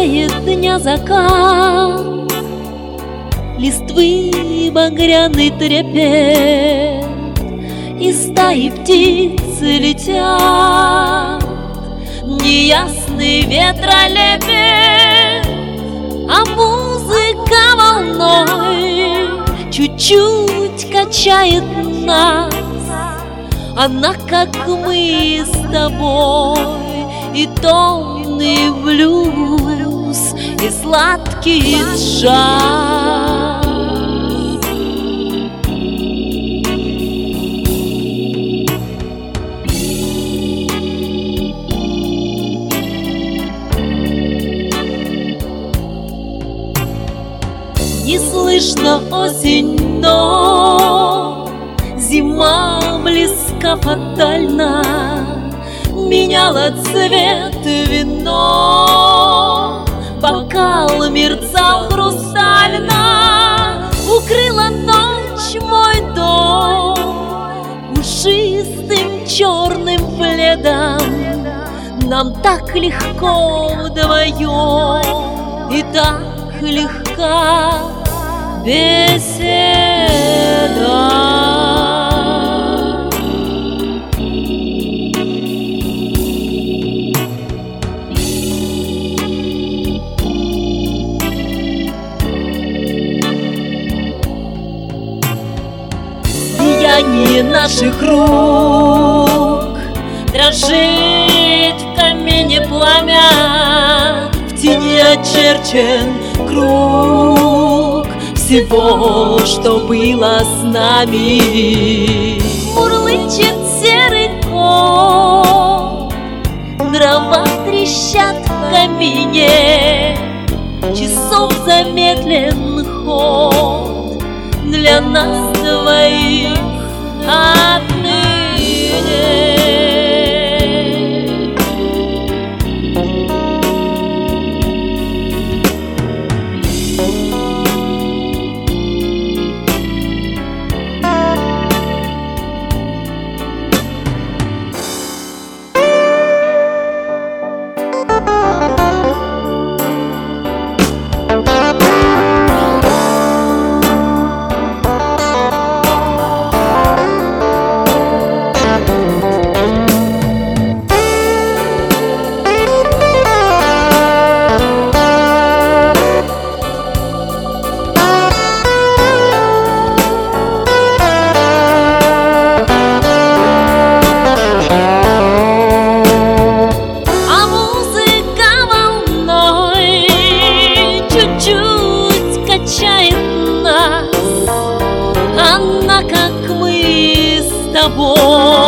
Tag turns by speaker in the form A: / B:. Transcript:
A: Тает дня закат, листвы багряный трепет, и стаи птиц летят, неясный ветролепет, а музыка волной чуть-чуть качает нас. Она, как мы с тобой, и томный блюз, и сладкий джаз. Не слышно осень, но зима близко фатально, меняла цвет вино, бокал мерцал хрустально, укрыла ночь мой дом пушистым черным пледом. Нам так легко вдвоем, и так легка беседа. Сияние наших рук дрожит в камине пламя, в тени очерчен круг всего, что было с нами. Мурлычет серый кот, дрова трещат в камине, часов замедлен ход для нас двоих отныне. Она, как мы с тобой,